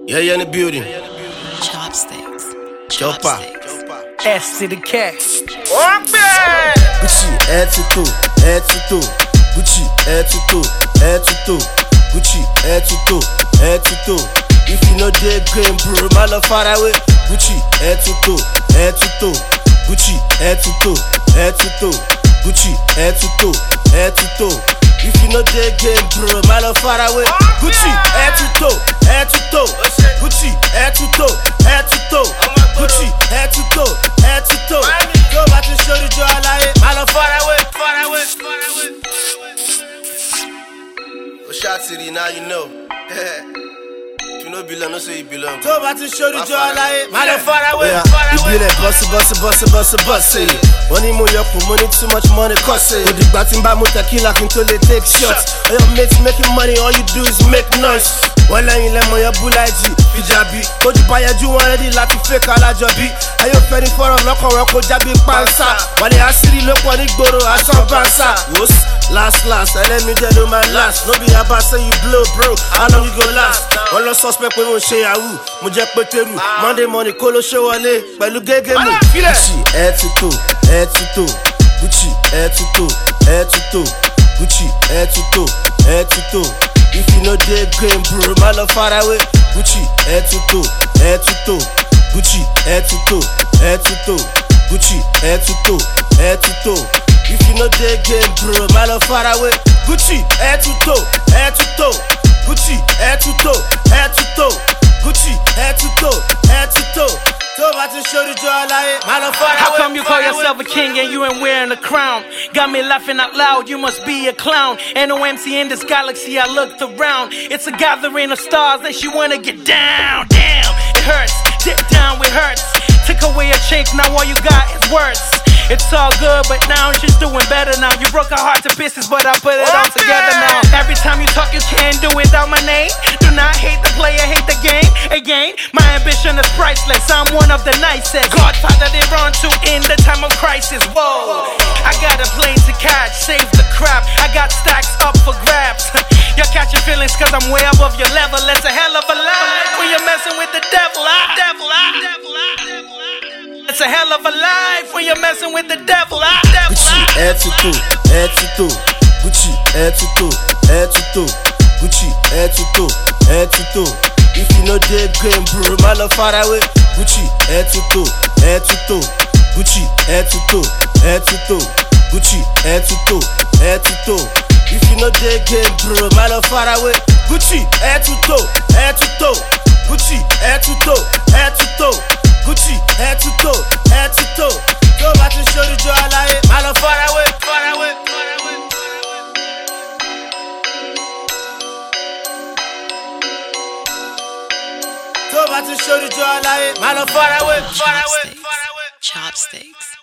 Yeah, in the building. Chopsticks. Chopper. S to the K. Gucci, head to toe, head to toe. Gucci, head to toe, head to toe. Gucci, head to toe, head to toe. If you know the game, bro, my love far away. Gucci, head to toe, head to toe. Gucci, head to toe, head to toe. Gucci, head to toe, head to toe. If you know the game, bro, my love far away. Gucci, head to toe, head to toe. Gucci, head to toe, head to toe. Gucci, head to toe, head to toe. Go back and show the joy like it. My love far away, far away, far away. Oh, Shot City, now you know. You know belong, no say you belong. Go back to show the joy like it. My love far away, far away. You be like bossy, bossy, bossy, bossy, bossy. Money more up, money too much money cost it. With the batting by tequila until they take shots. All your mates making money, all you do is make noise. One line in lemon, your bulaji, hijabi. Oju buy you already like fake alajobi. Are you ready for a lock or rock jabi pansa? Wale asiri look on it goro, asan pansa. Wos, last, and let me tell you my last. No be about say you blow, bro. How long you go last? All the suspect we won't share yahoo. Mujek peteru, Monday morning, colo show wale. Pelu gege mu. Gucci, head to toe, head to toe. Gucci, head to toe, head to toe. Gucci, head to toe, head to toe. If you know the game, bro, my love far away. Gucci, head to toe, head to toe. Gucci, head to toe, head to toe. Gucci, head to toe, head to toe. If you know the game, bro, my love far away. Gucci, head to toe, head to toe. Gucci, head to toe, head to toe. Gucci, head to toe, head to toe. So about to show the joy like my love far away. How come you call yourself a king and you ain't wearing a crown? Got me laughing out loud, you must be a clown. Ain't no MC in this galaxy, I looked around. It's a gathering of stars that you wanna get down. Damn, it hurts, dip down, it hurts. Took away a check, now all you got is words. It's all good, but now she's doing better now. You broke her heart to pieces, but I put it all together now. Every time you talk, you can't do without my name. Do not hate the player, hate the game. Again, my ambition is priceless. I'm one of the nicest. Godfather they run to in the time of crisis. Whoa, I got a plane to catch, save the crap. I got stacks up for grabs. You're catching feelings cause I'm way above your level. It's a hell of a life when you're messing with the devil. It's a hell of a life when you're messing with the devil. Gucci, head to toe, head to toe. Gucci, head to toe, head to toe. Gucci, head to toe, head to toe. If you know the game, bro, my love far away. Gucci, head to toe, head to toe. Gucci, head to toe, head to toe. Gucci, head to toe, head to toe. If you know the game, bro, my love far away. Gucci, head to toe, head to toe. Gucci, head to toe, head to toe. Gucci, head to toe, head to toe. Go back and show the joy like it. My love far away, far away, far away. Go back and show the joy like it. My love far away, far away, far away. Chopsticks.